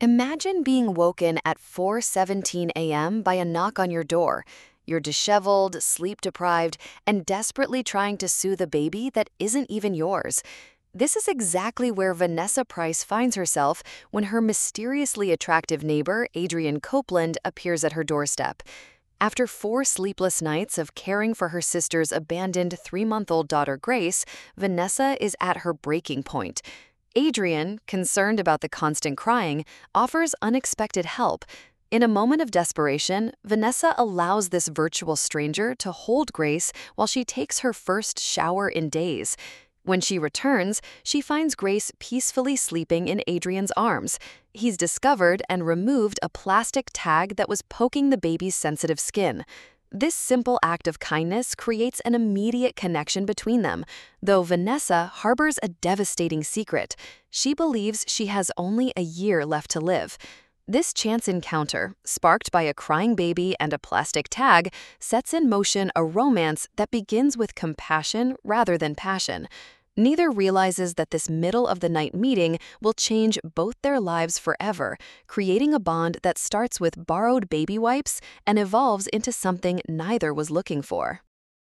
Imagine being woken at 4:17 a.m. by a knock on your door. You're disheveled, sleep-deprived, and desperately trying to soothe a baby that isn't even yours. This is exactly where Vanessa Price finds herself when her mysteriously attractive neighbor, Adrienne Copeland, appears at her doorstep. After 4 sleepless nights of caring for her sister's abandoned 3-month-old daughter Grace, Vanessa is at her breaking point. Adrienne, concerned about the constant crying, offers unexpected help. In a moment of desperation, Vanessa allows this virtual stranger to hold Grace while she takes her first shower in days. When she returns, she finds Grace peacefully sleeping in Adrienne's arms. He's discovered and removed a plastic tag that was poking the baby's sensitive skin. This simple act of kindness creates an immediate connection between them, though Vanessa harbors a devastating secret. She believes she has only a year left to live. This chance encounter, sparked by a crying baby and a plastic tag, sets in motion a romance that begins with compassion rather than passion. Neither realizes that this middle-of-the-night meeting will change both their lives forever, creating a bond that starts with borrowed baby wipes and evolves into something neither was looking for.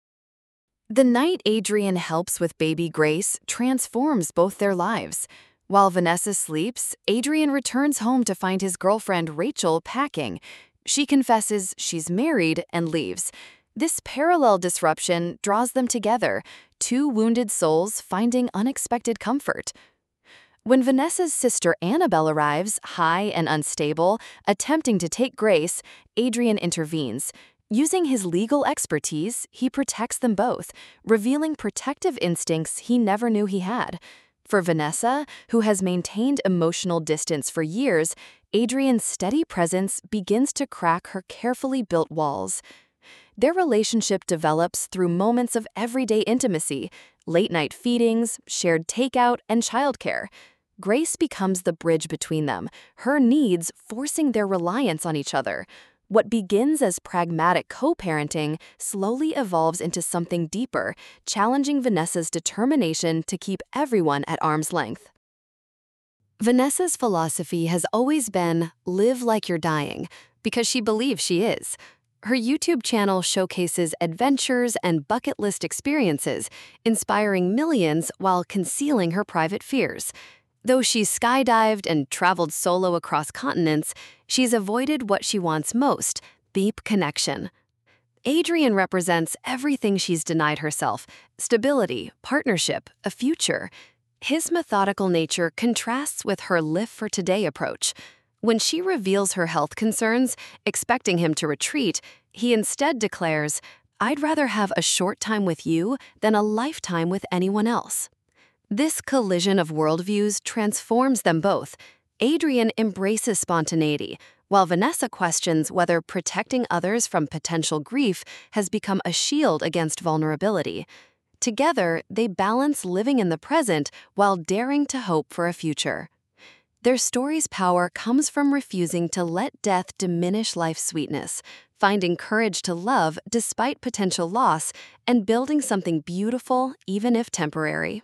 The night Adrienne helps with baby Grace transforms both their lives. While Vanessa sleeps, Adrienne returns home to find his girlfriend Rachel packing. She confesses she's married and leaves. This parallel disruption draws them together, two wounded souls finding unexpected comfort. When Vanessa's sister Annabelle arrives, high and unstable, attempting to take Grace, Adrienne intervenes. Using his legal expertise, he protects them both, revealing protective instincts he never knew he had. For Vanessa, who has maintained emotional distance for years, Adrienne's steady presence begins to crack her carefully built walls. Their relationship develops through moments of everyday intimacy, late-night feedings, shared takeout, and childcare. Grace becomes the bridge between them, her needs forcing their reliance on each other. What begins as pragmatic co-parenting slowly evolves into something deeper, challenging Vanessa's determination to keep everyone at arm's length. Vanessa's philosophy has always been, live like you're dying, because she believes she is. Her YouTube channel showcases adventures and bucket list experiences, inspiring millions while concealing her private fears. Though she's skydived and traveled solo across continents, she's avoided what she wants most, deep connection. Adrienne represents everything she's denied herself: stability, partnership, a future. His methodical nature contrasts with her live for today approach. When she reveals her health concerns, expecting him to retreat, he instead declares, "I'd rather have a short time with you than a lifetime with anyone else." This collision of worldviews transforms them both. Adrienne embraces spontaneity, while Vanessa questions whether protecting others from potential grief has become a shield against vulnerability. Together, they balance living in the present while daring to hope for a future. Their story's power comes from refusing to let death diminish life's sweetness, finding courage to love despite potential loss, and building something beautiful even if temporary.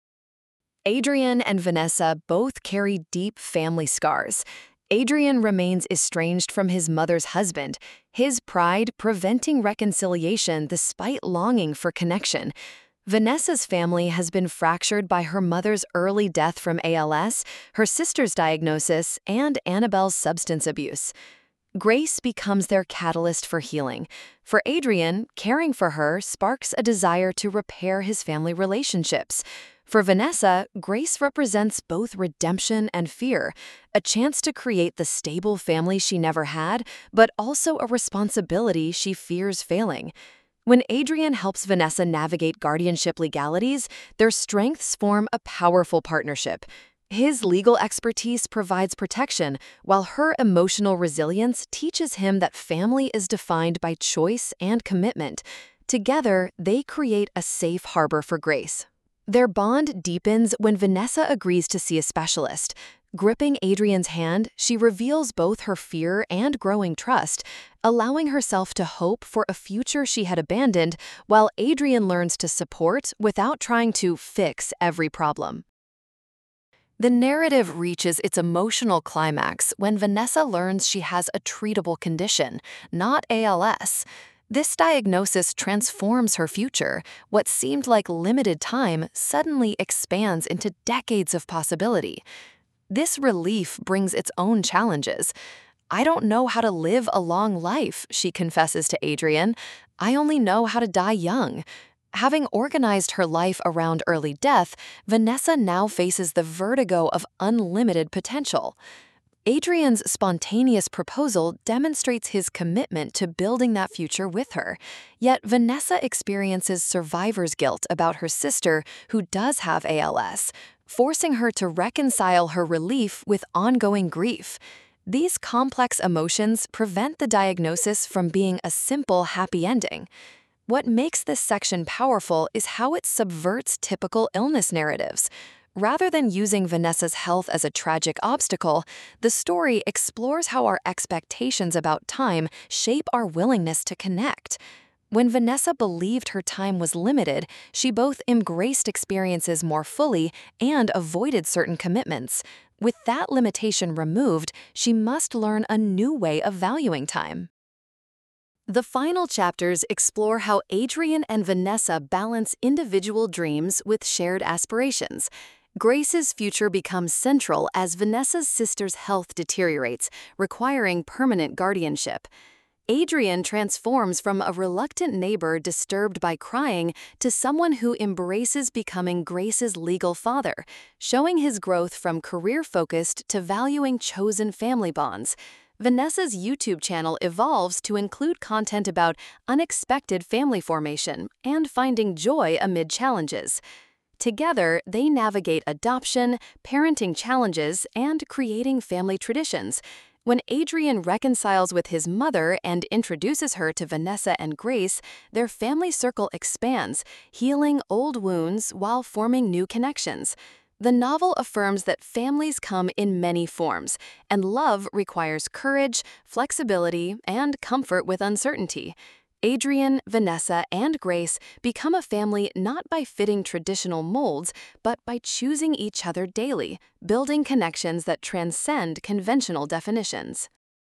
Adrienne and Vanessa both carry deep family scars. Adrienne remains estranged from his mother's husband, his pride preventing reconciliation despite longing for connection. Vanessa's family has been fractured by her mother's early death from ALS, her sister's diagnosis, and Annabelle's substance abuse. Grace becomes their catalyst for healing. For Adrienne, caring for her sparks a desire to repair his family relationships. For Vanessa, Grace represents both redemption and fear, a chance to create the stable family she never had, but also a responsibility she fears failing. When Adrienne helps Vanessa navigate guardianship legalities, their strengths form a powerful partnership. His legal expertise provides protection, while her emotional resilience teaches him that family is defined by choice and commitment. Together, they create a safe harbor for Grace. Their bond deepens when Vanessa agrees to see a specialist. Gripping Adrienne's hand, she reveals both her fear and growing trust, allowing herself to hope for a future she had abandoned, while Adrienne learns to support without trying to fix every problem. The narrative reaches its emotional climax when Vanessa learns she has a treatable condition, not ALS. This diagnosis transforms her future. What seemed like limited time suddenly expands into decades of possibility. This relief brings its own challenges. "I don't know how to live a long life," she confesses to Adrian. "I only know how to die young." Having organized her life around early death, Vanessa now faces the vertigo of unlimited potential. Adrian's spontaneous proposal demonstrates his commitment to building that future with her. Yet Vanessa experiences survivor's guilt about her sister, who does have ALS, forcing her to reconcile her relief with ongoing grief. These complex emotions prevent the diagnosis from being a simple happy ending. What makes this section powerful is how it subverts typical illness narratives. Rather than using Vanessa's health as a tragic obstacle, the story explores how our expectations about time shape our willingness to connect. When Vanessa believed her time was limited, she both embraced experiences more fully and avoided certain commitments. With that limitation removed, she must learn a new way of valuing time. The final chapters explore how Adrian and Vanessa balance individual dreams with shared aspirations. Grace's future becomes central as Vanessa's sister's health deteriorates, requiring permanent guardianship. Adrian transforms from a reluctant neighbor disturbed by crying to someone who embraces becoming Grace's legal father, showing his growth from career-focused to valuing chosen family bonds. Vanessa's YouTube channel evolves to include content about unexpected family formation and finding joy amid challenges. Together, they navigate adoption, parenting challenges, and creating family traditions. When Adrian reconciles with his mother and introduces her to Vanessa and Grace, their family circle expands, healing old wounds while forming new connections. The novel affirms that families come in many forms, and love requires courage, flexibility, and comfort with uncertainty. Adrian, Vanessa, and Grace become a family not by fitting traditional molds, but by choosing each other daily, building connections that transcend conventional definitions.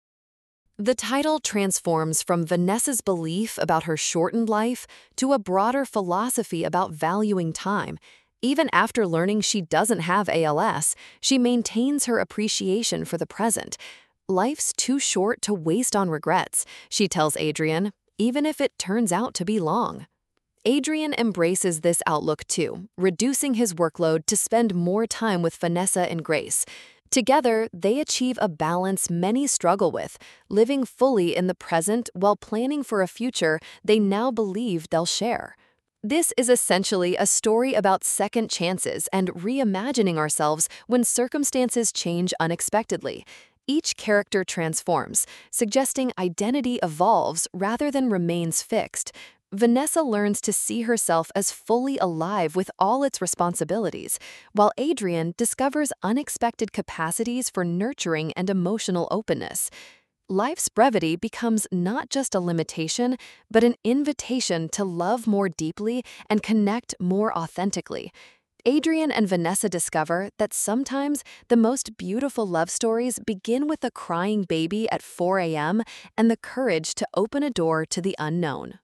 The title transforms from Vanessa's belief about her shortened life to a broader philosophy about valuing time. Even after learning she doesn't have ALS, she maintains her appreciation for the present. "Life's too short to waste on regrets," she tells Adrian, "even if it turns out to be long." Adrian embraces this outlook too, reducing his workload to spend more time with Vanessa and Grace. Together, they achieve a balance many struggle with, living fully in the present while planning for a future they now believe they'll share. This is essentially a story about second chances and reimagining ourselves when circumstances change unexpectedly. Each character transforms, suggesting identity evolves rather than remains fixed. Vanessa learns to see herself as fully alive with all its responsibilities, while Adrian discovers unexpected capacities for nurturing and emotional openness. Life's brevity becomes not just a limitation, but an invitation to love more deeply and connect more authentically. Adrian and Vanessa discover that sometimes the most beautiful love stories begin with a crying baby at 4 a.m. and the courage to open a door to the unknown.